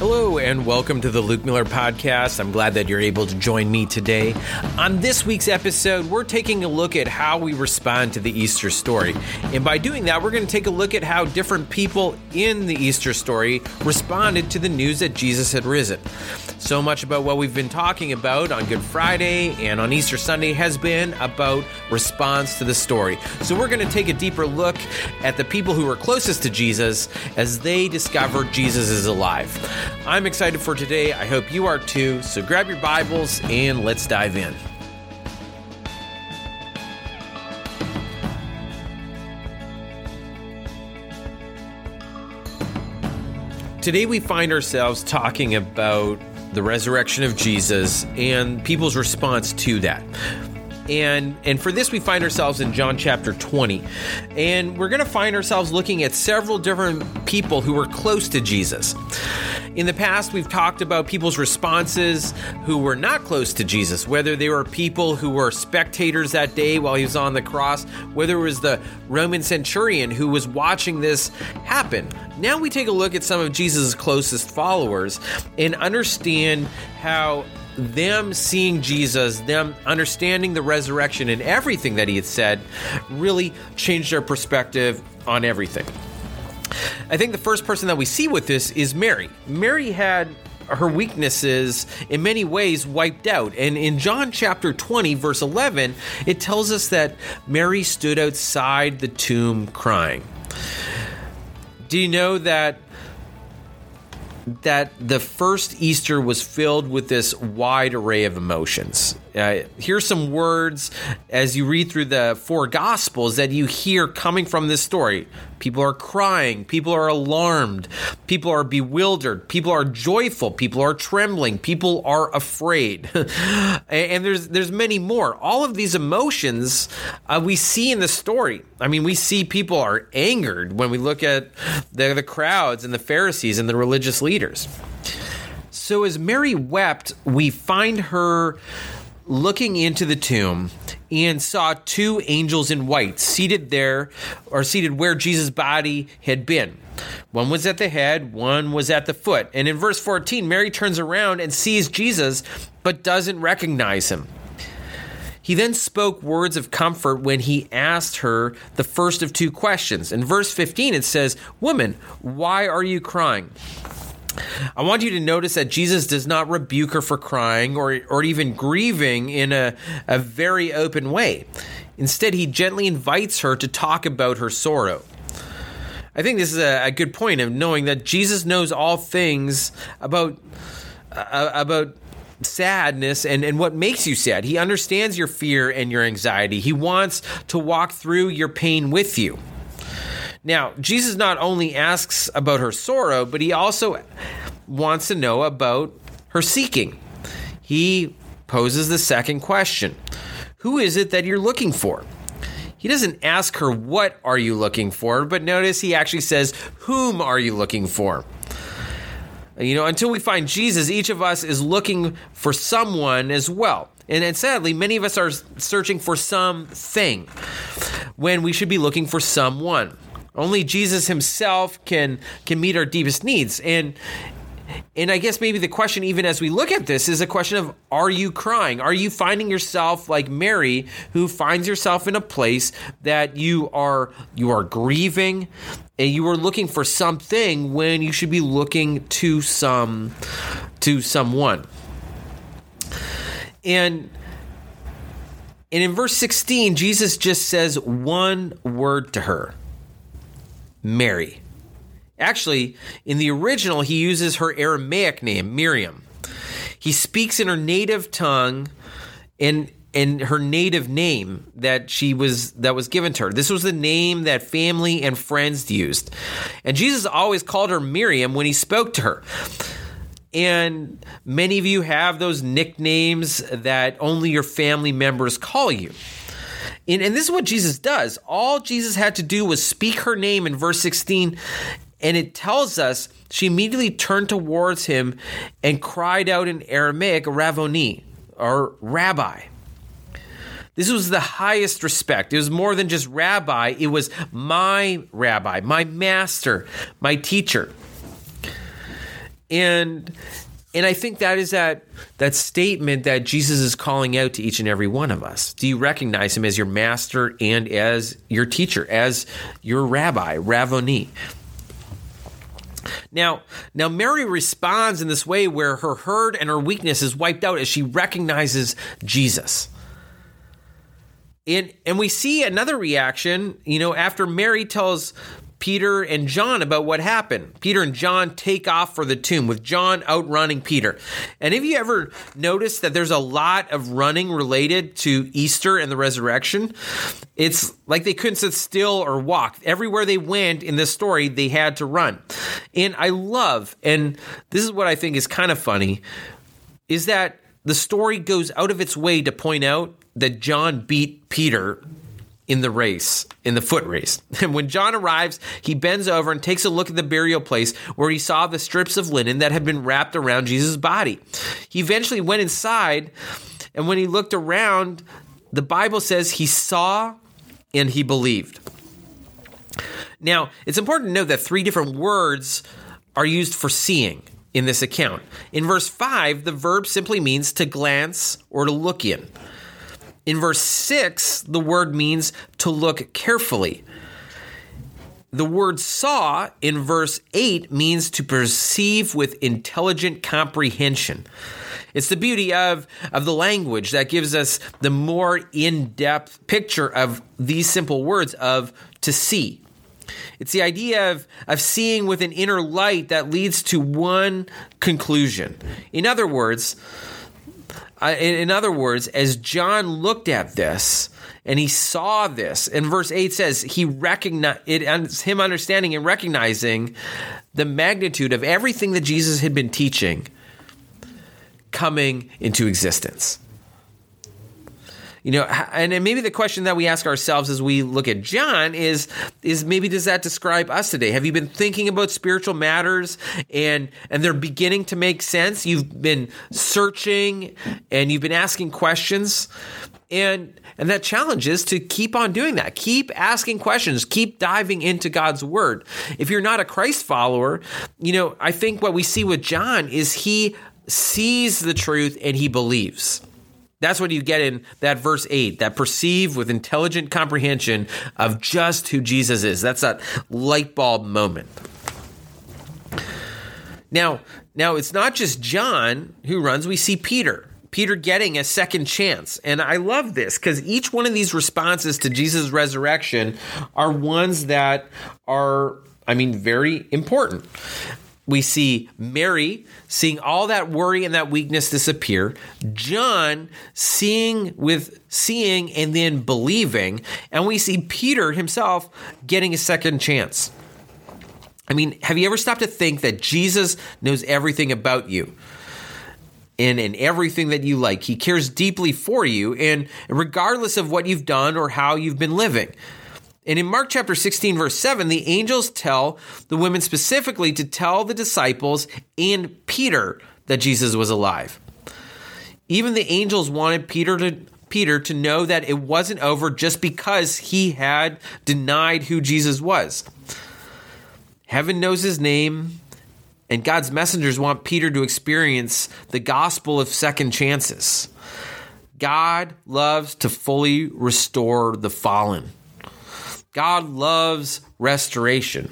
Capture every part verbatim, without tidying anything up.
Hello and welcome to the Luke Miller Podcast. I'm glad that you're able to join me today. On this week's episode, we're taking a look at how we respond to the Easter story. And by doing that, we're going to take a look at how different people in the Easter story responded to the news that Jesus had risen. So much about what we've been talking about on Good Friday and on Easter Sunday has been about response to the story. So we're going to take a deeper look at the people who were closest to Jesus as they discovered Jesus is alive. I'm excited for today. I hope you are too. So grab your Bibles and let's dive in. Today we find ourselves talking about the resurrection of Jesus and people's response to that. And and for this, we find ourselves in John chapter twenty. And we're going to find ourselves looking at several different people who were close to Jesus. In the past, we've talked about people's responses who were not close to Jesus, whether they were people who were spectators that day while he was on the cross, whether it was the Roman centurion who was watching this happen. Now we take a look at some of Jesus' closest followers and understand how them seeing Jesus, them understanding the resurrection and everything that he had said really changed their perspective on everything. I think the first person that we see with this is Mary. Mary had her weaknesses in many ways wiped out. And in John chapter twenty, verse eleven, it tells us that Mary stood outside the tomb crying. Do you know that that the first Easter was filled with this wide array of emotions? Uh, here's some words as you read through the four Gospels that you hear coming from this story. People are crying. People are alarmed. People are bewildered. People are joyful. People are trembling. People are afraid. And there's there's many more. All of these emotions uh, we see in the story. I mean, we see people are angered when we look at the, the crowds and the Pharisees and the religious leaders. So as Mary wept, we find her looking into the tomb and saw two angels in white seated there, or seated where Jesus' body had been. One was at the head, one was at the foot. And in verse fourteen, Mary turns around and sees Jesus, but doesn't recognize him. He then spoke words of comfort when he asked her the first of two questions. In verse fifteen, it says, "Woman, why are you crying?" I want you to notice that Jesus does not rebuke her for crying or or even grieving in a, a very open way. Instead, he gently invites her to talk about her sorrow. I think this is a, a good point of knowing that Jesus knows all things about uh, about sadness and, and what makes you sad. He understands your fear and your anxiety. He wants to walk through your pain with you. Now, Jesus not only asks about her sorrow, but he also wants to know about her seeking. He poses the second question. Who is it that you're looking for? He doesn't ask her, what are you looking for? But notice he actually says, whom are you looking for? You know, until we find Jesus, each of us is looking for someone as well. And, and sadly, many of us are searching for something when we should be looking for someone. Only Jesus himself can can meet our deepest needs. And and I guess maybe the question, even as we look at this, is a question of, are you crying? Are you finding yourself like Mary, who finds yourself in a place that you are you are grieving and you are looking for something when you should be looking to some to someone? And and in verse sixteen, Jesus just says one word to her. Mary. Actually, in the original, he uses her Aramaic name, Miriam. He speaks in her native tongue and and her native name that she was that was given to her. This was the name that family and friends used. And Jesus always called her Miriam when he spoke to her. And many of you have those nicknames that only your family members call you. And, and this is what Jesus does. All Jesus had to do was speak her name in verse sixteen, and it tells us she immediately turned towards him and cried out in Aramaic, Rabboni, or Rabbi. This was the highest respect. It was more than just rabbi. It was my rabbi, my master, my teacher. And and I think that is that that statement that Jesus is calling out to each and every one of us. Do you recognize him as your master and as your teacher, as your rabbi, Rabboni? Now, now Mary responds in this way where her hurt and her weakness is wiped out as she recognizes Jesus. And, and we see another reaction, you know, after Mary tells Peter and John about what happened. Peter and John take off for the tomb, with John outrunning Peter. And have you ever noticed that there's a lot of running related to Easter and the resurrection? It's like they couldn't sit still or walk. Everywhere they went in this story, they had to run. And I love, and this is what I think is kind of funny, is that the story goes out of its way to point out that John beat Peter in the race, in the foot race. And when John arrives, he bends over and takes a look at the burial place where he saw the strips of linen that had been wrapped around Jesus' body. He eventually went inside, and when he looked around, the Bible says he saw and he believed. Now, it's important to note that three different words are used for seeing in this account. In verse five, the verb simply means to glance or to look in. In verse six, the word means to look carefully. The word saw in verse eight means to perceive with intelligent comprehension. It's the beauty of, of the language that gives us the more in-depth picture of these simple words of to see. It's the idea of, of seeing with an inner light that leads to one conclusion. In other words, Uh, in, in other words, as John looked at this and he saw this, and verse eight says he recognized it, him understanding and recognizing the magnitude of everything that Jesus had been teaching coming into existence. You know, and maybe the question that we ask ourselves as we look at John is, is maybe does that describe us today? Have you been thinking about spiritual matters and and they're beginning to make sense? You've been searching and you've been asking questions, and and that challenge is to keep on doing that. Keep asking questions. Keep diving into God's word. If you're not a Christ follower, you know, I think what we see with John is he sees the truth and he believes. That's what you get in that verse eight, that perceive with intelligent comprehension of just who Jesus is. That's that light bulb moment. Now, now it's not just John who runs. We see Peter. Peter getting a second chance. And I love this because each one of these responses to Jesus' resurrection are ones that are, I mean, very important. We see Mary seeing all that worry and that weakness disappear. John seeing with seeing and then believing. And we see Peter himself getting a second chance. I mean, have you ever stopped to think that Jesus knows everything about you and, and everything that you like? He cares deeply for you, and regardless of what you've done or how you've been living. And in Mark chapter sixteen, verse seven, the angels tell the women specifically to tell the disciples and Peter that Jesus was alive. Even the angels wanted Peter to Peter to know that it wasn't over just because he had denied who Jesus was. Heaven knows his name, and God's messengers want Peter to experience the gospel of second chances. God loves to fully restore the fallen. God loves restoration.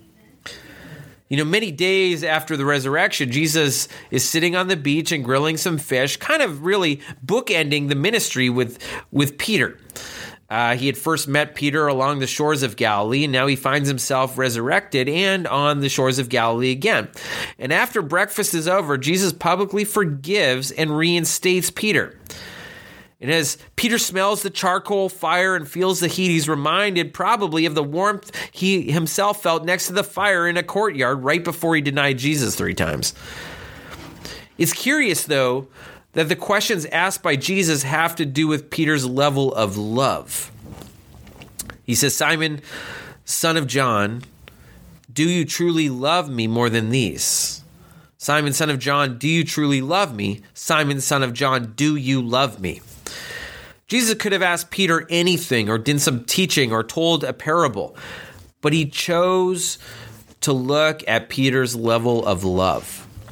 You know, many days after the resurrection, Jesus is sitting on the beach and grilling some fish, kind of really bookending the ministry with, with Peter. Uh, he had first met Peter along the shores of Galilee, and now he finds himself resurrected and on the shores of Galilee again. And after breakfast is over, Jesus publicly forgives and reinstates Peter. And as Peter smells the charcoal fire and feels the heat, he's reminded probably of the warmth he himself felt next to the fire in a courtyard right before he denied Jesus three times. It's curious, though, that the questions asked by Jesus have to do with Peter's level of love. He says, "Simon, son of John, do you truly love me more than these? Simon, son of John, do you truly love me? Simon, son of John, do you love me?" Jesus could have asked Peter anything or did some teaching or told a parable, but he chose to look at Peter's level of love.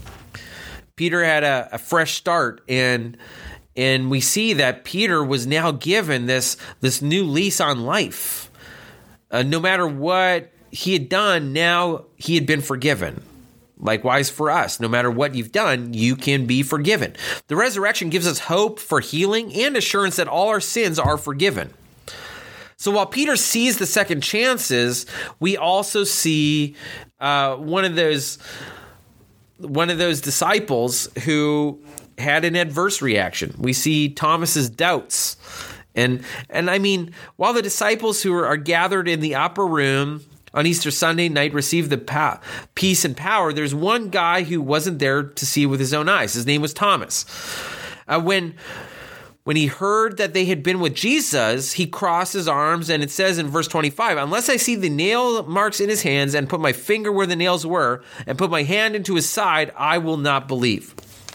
Peter had a, a fresh start, and and we see that Peter was now given this, this new lease on life. Uh, no matter what he had done, now he had been forgiven. Likewise for us, no matter what you've done, you can be forgiven. The resurrection gives us hope for healing and assurance that all our sins are forgiven. So while Peter sees the second chances, we also see uh, one of those one of those disciples who had an adverse reaction. We see Thomas's doubts. And and I mean, while the disciples who are, are gathered in the upper room on Easter Sunday night receive the pa- peace and power, there's one guy who wasn't there to see with his own eyes. His name was Thomas. Uh, when, when he heard that they had been with Jesus, he crossed his arms, and it says in verse twenty-five, "Unless I see the nail marks in his hands and put my finger where the nails were and put my hand into his side, I will not believe."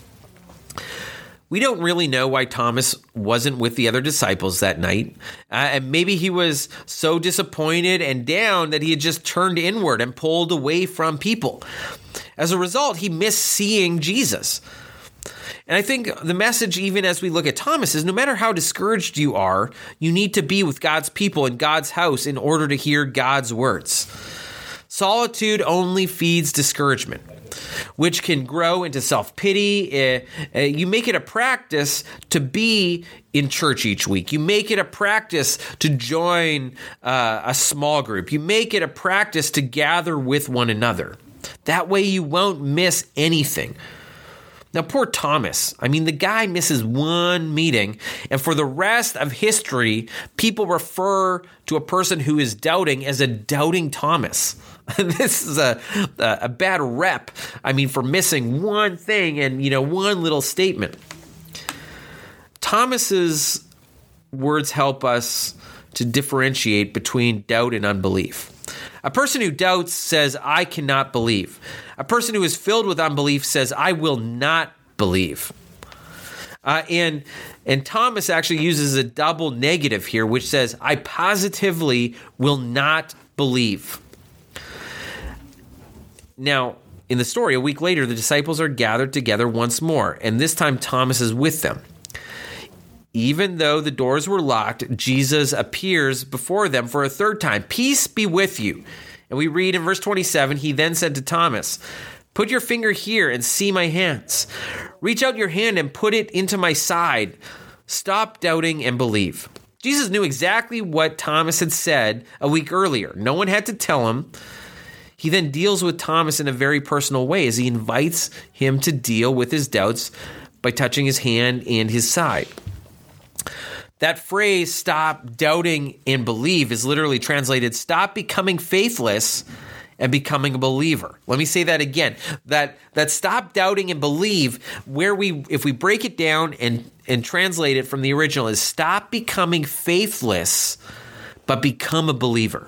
We don't really know why Thomas wasn't with the other disciples that night. Uh, and maybe he was so disappointed and down that he had just turned inward and pulled away from people. As a result, he missed seeing Jesus. And I think the message, even as we look at Thomas, is no matter how discouraged you are, you need to be with God's people in God's house in order to hear God's words. Solitude only feeds discouragement, which can grow into self-pity. Uh, uh, you make it a practice to be in church each week. You make it a practice to join uh, a small group. You make it a practice to gather with one another. That way you won't miss anything. Now, poor Thomas. I mean, the guy misses one meeting, and for the rest of history, people refer to a person who is doubting as a doubting Thomas. This is a, a bad rep, I mean, for missing one thing and, you know, one little statement. Thomas's words help us to differentiate between doubt and unbelief. A person who doubts says, "I cannot believe." A person who is filled with unbelief says, "I will not believe." Uh, and and Thomas actually uses a double negative here, which says, "I positively will not believe." Now, in the story, a week later, the disciples are gathered together once more, and this time Thomas is with them. Even though the doors were locked, Jesus appears before them for a third time. "Peace be with you." And we read in verse twenty-seven, he then said to Thomas, "Put your finger here and see my hands. Reach out your hand and put it into my side. Stop doubting and believe." Jesus knew exactly what Thomas had said a week earlier. No one had to tell him. He then deals with Thomas in a very personal way as he invites him to deal with his doubts by touching his hand and his side. That phrase, "stop doubting and believe," is literally translated, "stop becoming faithless and becoming a believer." Let me say that again. That that "stop doubting and believe," where we, if we break it down and, and translate it from the original, is stop becoming faithless, but become a believer.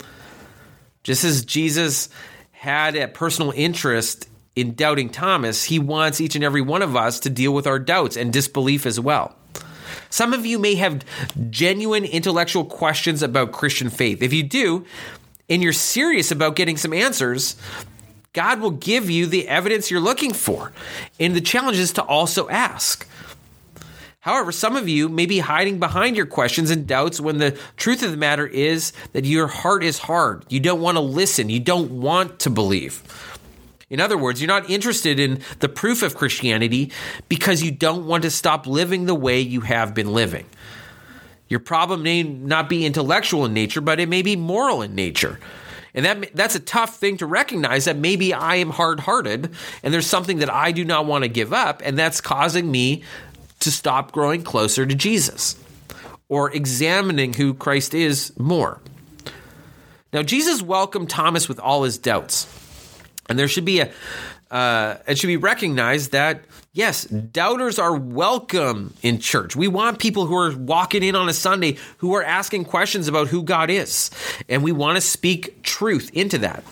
Just as Jesus had a personal interest in doubting Thomas, he wants each and every one of us to deal with our doubts and disbelief as well. Some of you may have genuine intellectual questions about Christian faith. If you do, and you're serious about getting some answers, God will give you the evidence you're looking for. And the challenge is to also ask. However, some of you may be hiding behind your questions and doubts when the truth of the matter is that your heart is hard. You don't want to listen. You don't want to believe. In other words, you're not interested in the proof of Christianity because you don't want to stop living the way you have been living. Your problem may not be intellectual in nature, but it may be moral in nature. And that that's a tough thing to recognize, that maybe I am hard-hearted and there's something that I do not want to give up, and that's causing me to stop growing closer to Jesus or examining who Christ is more. Now, Jesus welcomed Thomas with all his doubts. And there should be a, uh, it should be recognized that, yes, doubters are welcome in church. We want people who are walking in on a Sunday who are asking questions about who God is. And we want to speak truth into that.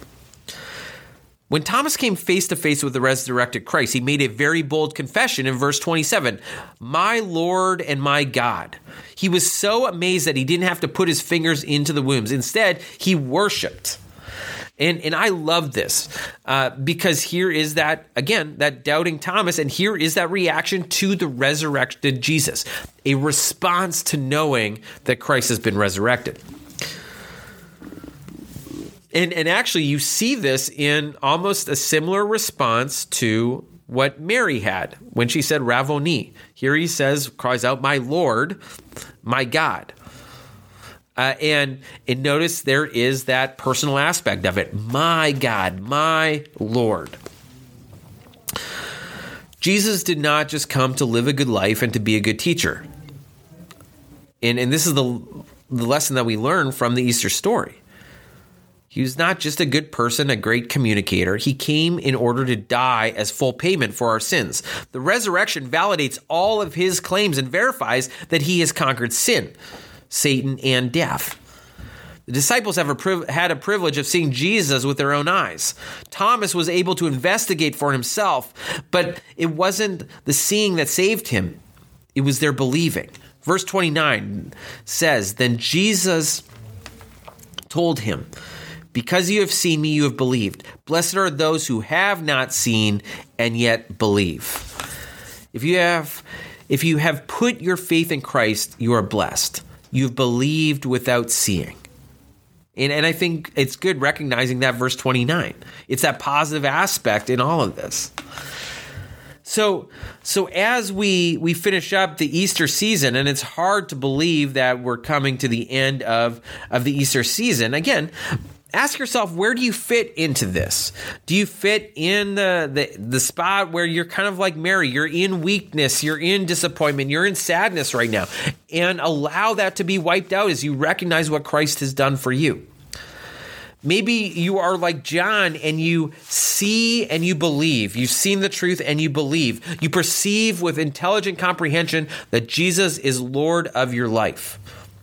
When Thomas came face to face with the resurrected Christ, he made a very bold confession in verse twenty-seven, "My Lord and my God." He was so amazed that he didn't have to put his fingers into the wounds. Instead, he worshiped. And and I love this uh, because here is that, again, that doubting Thomas, and here is that reaction to the resurrected Jesus, a response to knowing that Christ has been resurrected. And, and actually, you see this in almost a similar response to what Mary had when she said, Rabboni. Here he says, cries out, my Lord, my God. Uh, and, and notice there is that personal aspect of it. My God, my Lord. Jesus did not just come to live a good life and to be a good teacher. And, and this is the, the lesson that we learn from the Easter story. He was not just a good person, a great communicator. He came in order to die as full payment for our sins. The resurrection validates all of his claims and verifies that he has conquered sin, Satan, and death. The disciples have a priv- had a privilege of seeing Jesus with their own eyes. Thomas was able to investigate for himself, but it wasn't the seeing that saved him. It was their believing. Verse twenty-nine says, Then Jesus told him, Because you have seen me, you have believed. Blessed are those who have not seen and yet believe. If you have, if you have put your faith in Christ, you are blessed. You've believed without seeing. And, and I think it's good recognizing that verse twenty-nine. It's that positive aspect in all of this. So, so as we we finish up the Easter season, and it's hard to believe that we're coming to the end of, of the Easter season, again, ask yourself, where do you fit into this? Do you fit in the, the the spot where you're kind of like Mary? You're in weakness, you're in disappointment, you're in sadness right now. And allow that to be wiped out as you recognize what Christ has done for you. Maybe you are like John and you see and you believe. You've seen the truth and you believe. You perceive with intelligent comprehension that Jesus is Lord of your life.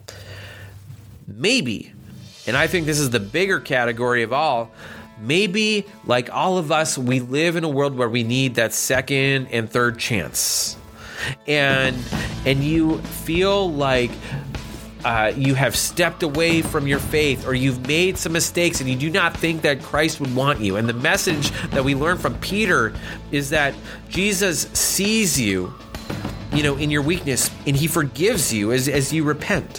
Maybe, and I think this is the bigger category of all, maybe like all of us, we live in a world where we need that second and third chance. And and you feel like uh, you have stepped away from your faith, or you've made some mistakes and you do not think that Christ would want you. And the message that we learn from Peter is that Jesus sees you, you know, in your weakness, and he forgives you as, as you repent.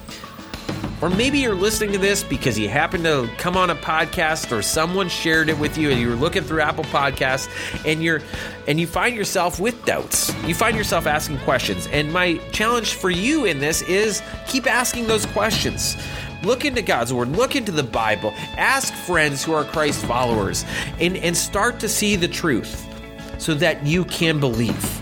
Or maybe you're listening to this because you happen to come on a podcast or someone shared it with you and you were looking through Apple Podcasts and you're and you find yourself with doubts. You find yourself asking questions. And my challenge for you in this is keep asking those questions. Look into God's Word. Look into the Bible. Ask friends who are Christ followers and, and start to see the truth so that you can believe.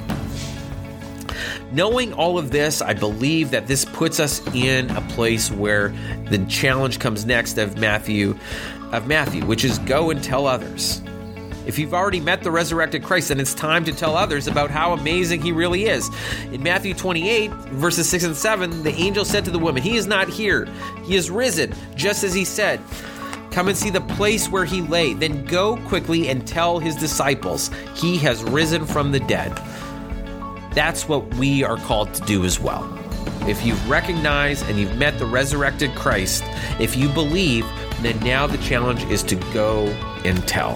Knowing all of this, I believe that this puts us in a place where the challenge comes next of Matthew, of Matthew, which is go and tell others. If you've already met the resurrected Christ, then it's time to tell others about how amazing he really is. In Matthew twenty-eight, verses six and seven, the angel said to the woman, "He is not here. He is risen, just as he said. Come and see the place where he lay. Then go quickly and tell his disciples, he has risen from the dead." That's what we are called to do as well. If you've recognized and you've met the resurrected Christ, if you believe, then now the challenge is to go and tell.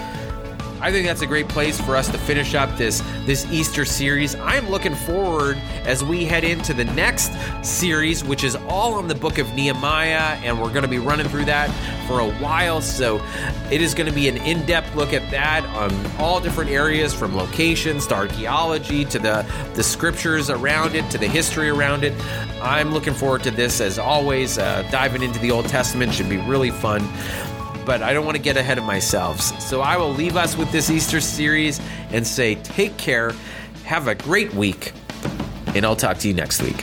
I think that's a great place for us to finish up this, this Easter series. I'm looking forward as we head into the next series, which is all on the book of Nehemiah, and we're going to be running through that for a while. So it is going to be an in-depth look at that on all different areas, from locations to archaeology to the, the scriptures around it to the history around it. I'm looking forward to this as always. Uh, diving into the Old Testament should be really fun. But I don't want to get ahead of myself. So I will leave us with this Easter series and say, take care, have a great week, and I'll talk to you next week.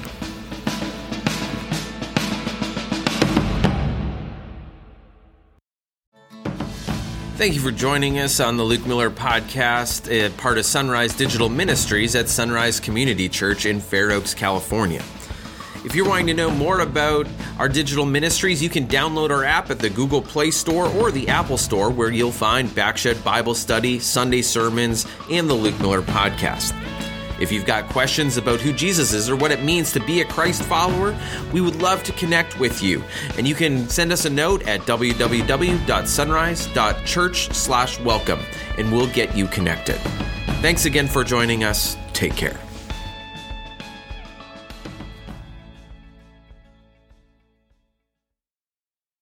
Thank you for joining us on the Luke Miller Podcast, a part of Sunrise Digital Ministries at Sunrise Community Church in Fair Oaks, California. If you're wanting to know more about our digital ministries, you can download our app at the Google Play Store or the Apple Store, where you'll find Backshed Bible Study, Sunday sermons, and the Luke Miller Podcast. If you've got questions about who Jesus is or what it means to be a Christ follower, we would love to connect with you. And you can send us a note at w w w dot sunrise dot church slash welcome, and we'll get you connected. Thanks again for joining us. Take care.